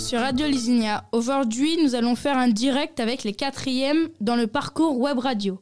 sur Radio Lisinia. Aujourd'hui, nous allons faire un direct avec les 4e dans le parcours web radio.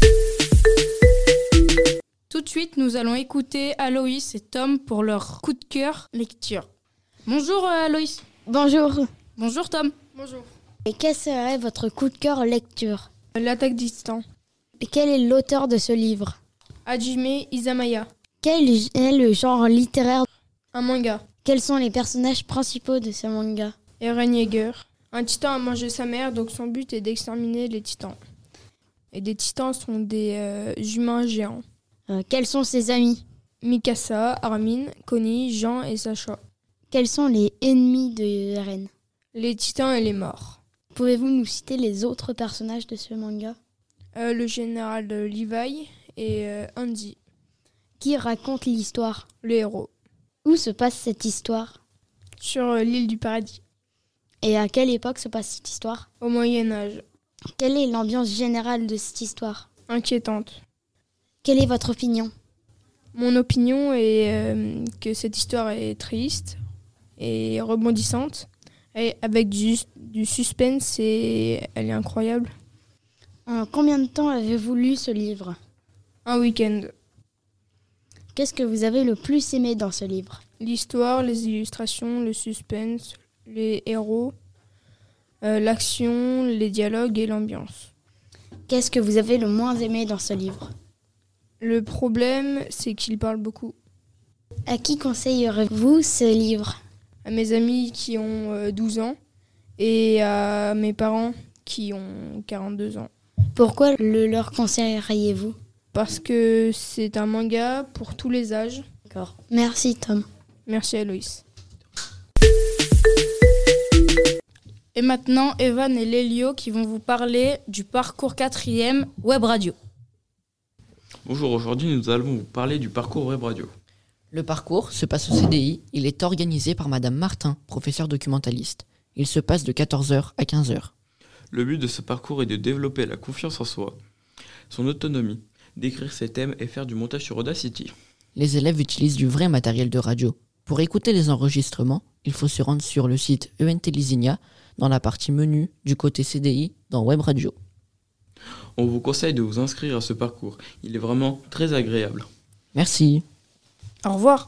Tout de suite, nous allons écouter Aloïs et Tom pour leur coup de cœur lecture. Bonjour Aloïs. Bonjour. Bonjour Tom. Bonjour. Et quel serait votre coup de cœur lecture ? L'attaque des titans. Et quel est l'auteur de ce livre ? Hajime Izamaya. Quel est le genre littéraire ? Un manga. Quels sont les personnages principaux de ce manga ? Eren Yeager. Un titan a mangé sa mère, donc son but est d'exterminer les titans. Et des titans sont des humains géants. Quels sont ses amis ? Mikasa, Armin, Connie, Jean et Sacha. Quels sont les ennemis de Eren ? Les titans et les morts. Pouvez-vous nous citer les autres personnages de ce manga ? Le général Levi et Andy. Qui raconte l'histoire ? Le héros. Où se passe cette histoire ? Sur l'île du paradis. Et à quelle époque se passe cette histoire ? Au Moyen-Âge. Quelle est l'ambiance générale de cette histoire ? Inquiétante. Quelle est votre opinion ? Mon opinion est que cette histoire est triste et rebondissante, et avec du suspense, et elle est incroyable. En combien de temps avez-vous lu ce livre ? Un week-end. Qu'est-ce que vous avez le plus aimé dans ce livre ? L'histoire, les illustrations, le suspense, les héros, l'action, les dialogues et l'ambiance. Qu'est-ce que vous avez le moins aimé dans ce livre ? Le problème, c'est qu'il parle beaucoup. À qui conseillerez-vous ce livre ? À mes amis qui ont 12 ans et à mes parents qui ont 42 ans. Pourquoi le leur conseilleriez-vous ? Parce que c'est un manga pour tous les âges. D'accord. Merci Tom. Merci Aloïs. Et maintenant, Evan et Lélio qui vont vous parler du parcours 4e web radio. Bonjour, aujourd'hui nous allons vous parler du parcours web radio. Le parcours se passe au CDI, il est organisé par Madame Martin, professeure documentaliste. Il se passe de 14h à 15h. Le but de ce parcours est de développer la confiance en soi, son autonomie, d'écrire ses thèmes et faire du montage sur Audacity. Les élèves utilisent du vrai matériel de radio. Pour écouter les enregistrements, il faut se rendre sur le site ENT Lisinia, dans la partie menu du côté CDI dans Web Radio. On vous conseille de vous inscrire à ce parcours, il est vraiment très agréable. Merci. Au revoir.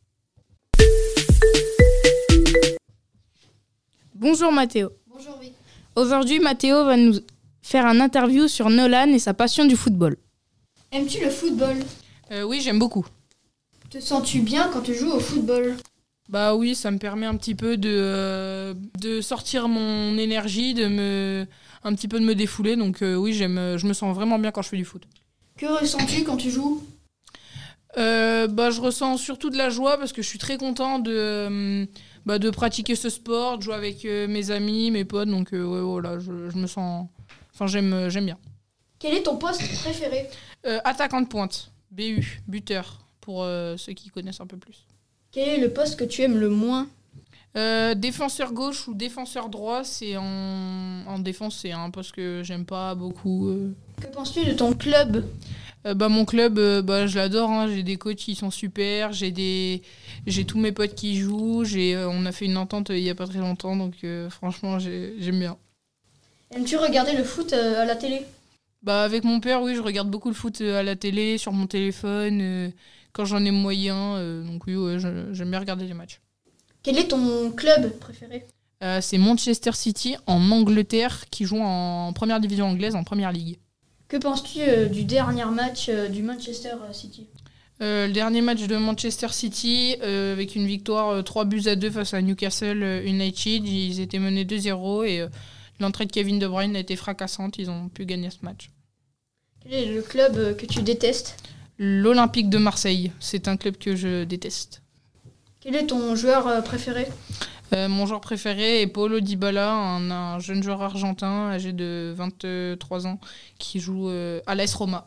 Bonjour Mathéo. Bonjour Vic. Aujourd'hui, Mathéo va nous faire un interview sur Nolan et sa passion du football. Aimes-tu le football ? Oui, j'aime beaucoup. Te sens-tu bien quand tu joues au football ? Bah oui, ça me permet un petit peu de sortir mon énergie, un petit peu de me défouler. Donc oui, je me sens vraiment bien quand je fais du foot. Que ressens-tu quand tu joues ? Je ressens surtout de la joie parce que je suis très content de pratiquer ce sport, de jouer avec mes amis, mes potes. Donc ouais, voilà, je me sens... Enfin, j'aime bien. Quel est ton poste préféré ? Attaquant de pointe, BU, buteur, pour ceux qui connaissent un peu plus. Quel est le poste que tu aimes le moins ? Défenseur gauche ou défenseur droit, c'est en défense, c'est un poste que j'aime pas beaucoup. Que penses-tu de ton club ? Mon club, je l'adore, hein. J'ai des coachs qui sont super, j'ai tous mes potes qui jouent, on a fait une entente il y a pas très longtemps, donc franchement j'aime bien. Aimes-tu regarder le foot à la télé ? Avec mon père, oui, je regarde beaucoup le foot à la télé, sur mon téléphone, quand j'en ai moyen, donc oui, ouais, j'aime bien regarder les matchs. Quel est ton club préféré ? C'est Manchester City en Angleterre, qui joue en première division anglaise, en première ligue. Que penses-tu du dernier match du Manchester City ? Le dernier match de Manchester City, avec une victoire 3-2 face à Newcastle United, ils étaient menés 2-0 et l'entrée de Kevin De Bruyne a été fracassante, ils ont pu gagner ce match. Quel est le club que tu détestes ? L'Olympique de Marseille, c'est un club que je déteste. Quel est ton joueur préféré ? Mon joueur préféré est Paulo Dybala, un jeune joueur argentin âgé de 23 ans qui joue à l'AS Roma.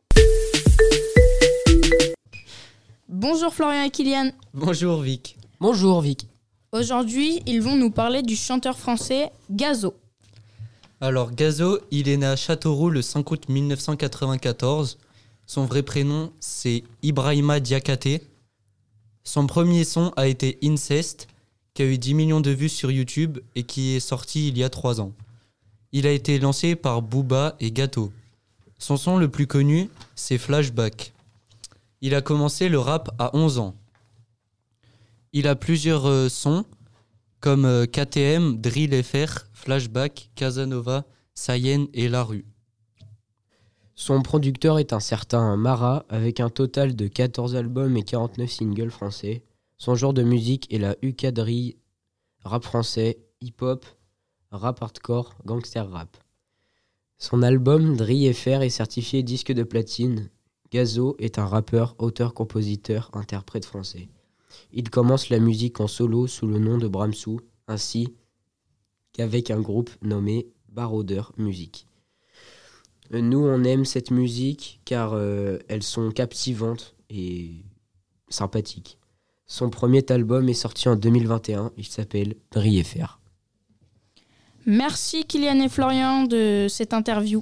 Bonjour Florian et Kylian. Bonjour Vic. Bonjour Vic. Aujourd'hui, ils vont nous parler du chanteur français Gazo. Alors Gazo, il est né à Châteauroux le 5 août 1994. Son vrai prénom, c'est Ibrahima Diakhaté. Son premier son a été Incest. qui a eu 10 millions de vues sur YouTube et qui est sorti il y a 3 ans. Il a été lancé par Booba et Gato. Son son le plus connu, c'est Flashback. Il a commencé le rap à 11 ans. Il a plusieurs sons comme KTM, Drill FR, Flashback, Casanova, Sayen et La Rue. Son producteur est un certain Mara, avec un total de 14 albums et 49 singles français. Son genre de musique est la UK-drill, rap français, hip-hop, rap hardcore, gangster rap. Son album Drill FR est certifié disque de platine. Gazo est un rappeur, auteur, compositeur, interprète français. Il commence la musique en solo sous le nom de Bramsou, ainsi qu'avec un groupe nommé Baroudeur Music. Nous, on aime cette musique car elles sont captivantes et sympathiques. Son premier album est sorti en 2021, il s'appelle Drill FR. Merci Kylian et Florian de cette interview.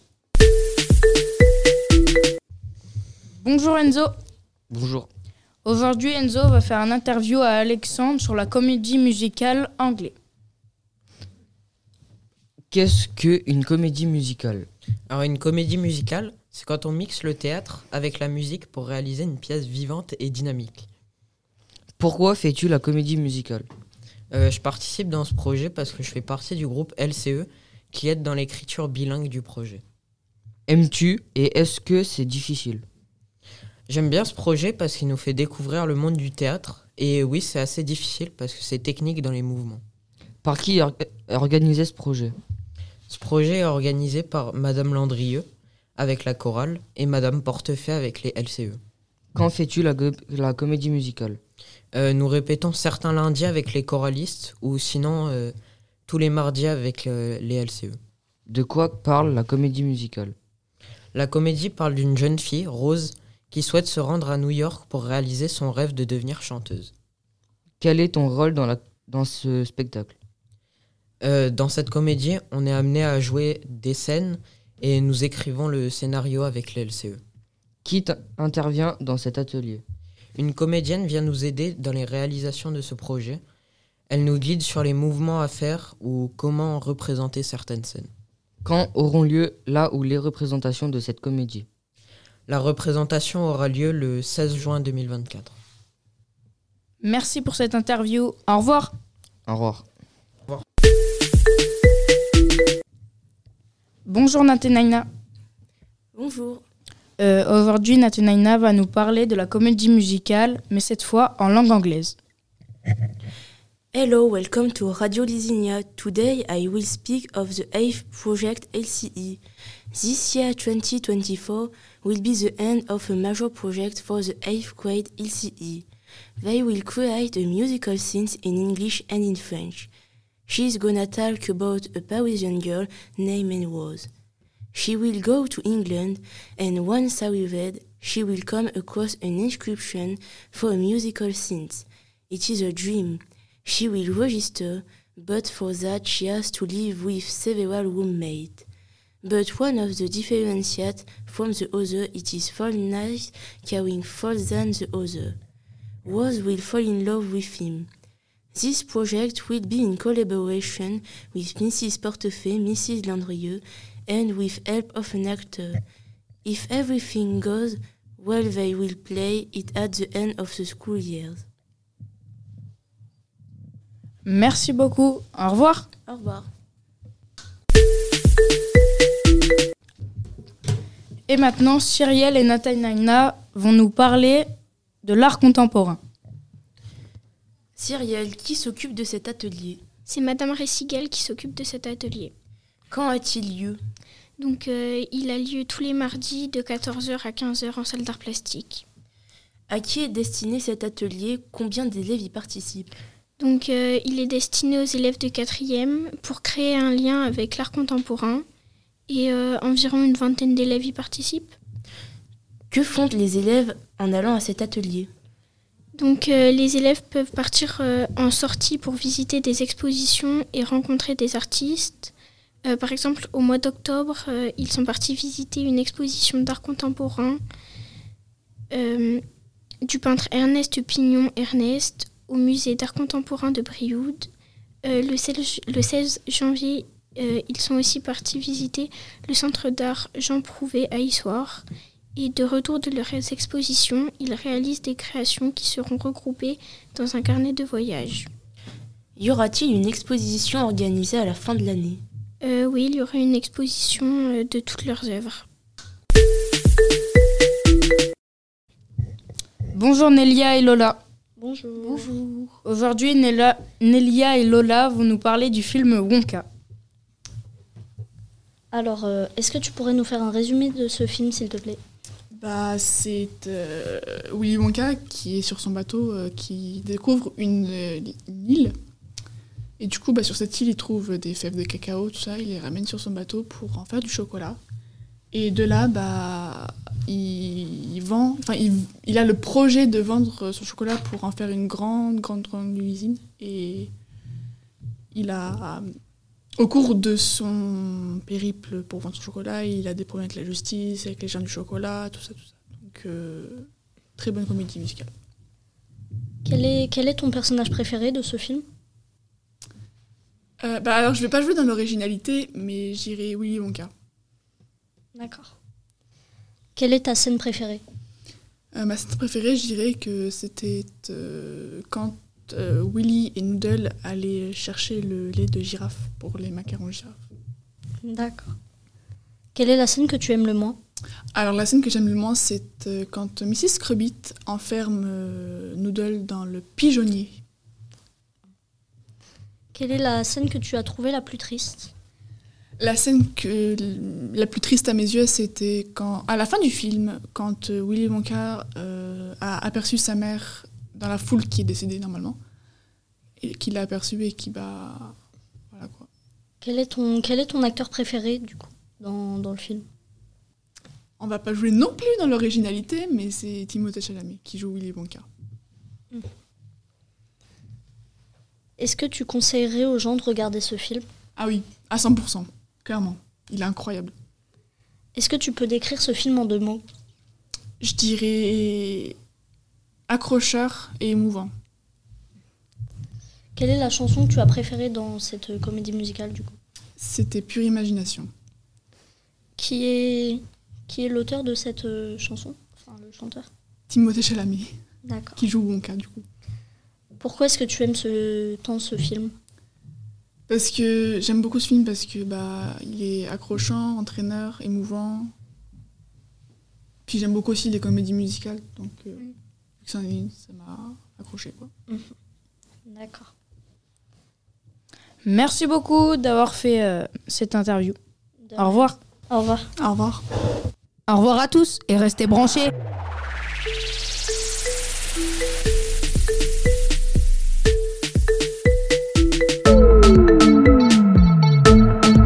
Bonjour Enzo. Bonjour. Aujourd'hui, Enzo va faire une interview à Alexandre sur la comédie musicale anglais. Qu'est-ce qu'une comédie musicale ? Alors une comédie musicale, c'est quand on mixe le théâtre avec la musique pour réaliser une pièce vivante et dynamique. Pourquoi fais-tu la comédie musicale ? Je participe dans ce projet parce que je fais partie du groupe LCE qui aide dans l'écriture bilingue du projet. Aimes-tu et est-ce que c'est difficile ? J'aime bien ce projet parce qu'il nous fait découvrir le monde du théâtre et oui, c'est assez difficile parce que c'est technique dans les mouvements. Par qui est organisé ce projet ? Ce projet est organisé par Madame Landrieux avec la chorale et Madame Portefait avec les LCE. Quand fais-tu la comédie musicale ? Nous répétons certains lundis avec les choralistes ou sinon tous les mardis avec les LCE. De quoi parle la comédie musicale ? La comédie parle d'une jeune fille, Rose, qui souhaite se rendre à New York pour réaliser son rêve de devenir chanteuse. Quel est ton rôle dans ce spectacle ? Dans cette comédie, on est amené à jouer des scènes et nous écrivons le scénario avec les LCE. Qui intervient dans cet atelier ? Une comédienne vient nous aider dans les réalisations de ce projet. Elle nous guide sur les mouvements à faire ou comment représenter certaines scènes. Quand auront lieu là où les représentations de cette comédie ? La représentation aura lieu le 16 juin 2024. Merci pour cette interview. Au revoir. Au revoir. Bonjour Nathanaina. Bonjour. Aujourd'hui, Nathanaina va nous parler de la comédie musicale, mais cette fois en langue anglaise. Hello, welcome to Radio Lisinia. Today I will speak of the AIF project LCE. This year 2024 will be the end of a major project for the 8th grade LCE. They will create a musical scene in English and in French. She's gonna talk about a Parisian girl named Rose. She will go to England and once arrived, she will come across an inscription for a musical scene. It is a dream. She will register, but for that she has to live with several roommates. But one of the differentiates from the other, it is fall nice caring more than the other. Rose will fall in love with him. This project will be in collaboration with Mrs. Portefait, Mrs. Landrieux, and with help of an actor. If everything goes well, they will play it at the end of the school year. Merci beaucoup. Au revoir. Au revoir. Et maintenant, Cyrielle et Nathanaina vont nous parler de l'art contemporain. Cyrielle, qui s'occupe de cet atelier ? C'est Madame Ressigal qui s'occupe de cet atelier. Quand a-t-il lieu ? Donc, il a lieu tous les mardis de 14h à 15h en salle d'art plastique. À qui est destiné cet atelier ? Combien d'élèves y participent ? Donc, il est destiné aux élèves de 4e pour créer un lien avec l'art contemporain. Et environ une vingtaine d'élèves y participent. Que font les élèves en allant à cet atelier ? Donc, les élèves peuvent partir en sortie pour visiter des expositions et rencontrer des artistes. Par exemple, au mois d'octobre, ils sont partis visiter une exposition d'art contemporain du peintre Ernest Pignon Ernest au musée d'art contemporain de Brioude. Le 16 janvier, ils sont aussi partis visiter le centre d'art Jean Prouvé à Issoire. Et de retour de leurs expositions, ils réalisent des créations qui seront regroupées dans un carnet de voyage. Y aura-t-il une exposition organisée à la fin de l'année ? Oui, il y aura une exposition de toutes leurs œuvres. Bonjour Nélia et Lola. Bonjour. Aujourd'hui, Nélia et Lola vont nous parler du film Wonka. Alors, est-ce que tu pourrais nous faire un résumé de ce film, s'il te plaît ? C'est Willy Wonka qui est sur son bateau, qui découvre une île. Et du coup, sur cette île, il trouve des fèves de cacao, tout ça. Il les ramène sur son bateau pour en faire du chocolat. Et de là, il a le projet de vendre son chocolat pour en faire une grande usine. Et il a, au cours de son périple pour vendre son chocolat, il a des problèmes avec la justice, avec les gens du chocolat, tout ça. Donc, très bonne comédie musicale. Quel est ton personnage préféré de ce film ? Alors, je vais pas jouer dans l'originalité, mais j'irai Willy Wonka. D'accord. Quelle est ta scène préférée ? Ma scène préférée, je dirais que c'était quand Willy et Noodle allaient chercher le lait de girafe pour les macarons de girafe. D'accord. Quelle est la scène que tu aimes le moins ? Alors, la scène que j'aime le moins, c'est quand Mrs. Scrubbit enferme Noodle dans le pigeonnier. Quelle est la scène que tu as trouvée la plus triste ? La scène la plus triste à mes yeux, c'était à la fin du film, quand Willy Wonka a aperçu sa mère dans la foule qui est décédée normalement, et qu'il l'a aperçue et qui voilà quoi. Quel est ton acteur préféré du coup dans le film ? On va pas jouer non plus dans l'originalité, mais c'est Timothée Chalamet qui joue Willy Wonka. Est-ce que tu conseillerais aux gens de regarder ce film ? Ah oui, à 100%, clairement. Il est incroyable. Est-ce que tu peux décrire ce film en 2 mots ? Je dirais accrocheur et émouvant. Quelle est la chanson que tu as préférée dans cette comédie musicale du coup ? C'était Pure Imagination. Qui est l'auteur de cette chanson ? Enfin, le chanteur ? Timothée Chalamet. D'accord. Qui joue Wonka du coup. Pourquoi est-ce que tu aimes tant ce film ? Parce que j'aime beaucoup ce film parce que il est accrochant, entraîneur, émouvant. Puis j'aime beaucoup aussi les comédies musicales, donc ça m'a accroché quoi. D'accord. Merci beaucoup d'avoir fait cette interview. Au revoir. Au revoir. Au revoir. Au revoir à tous et restez branchés.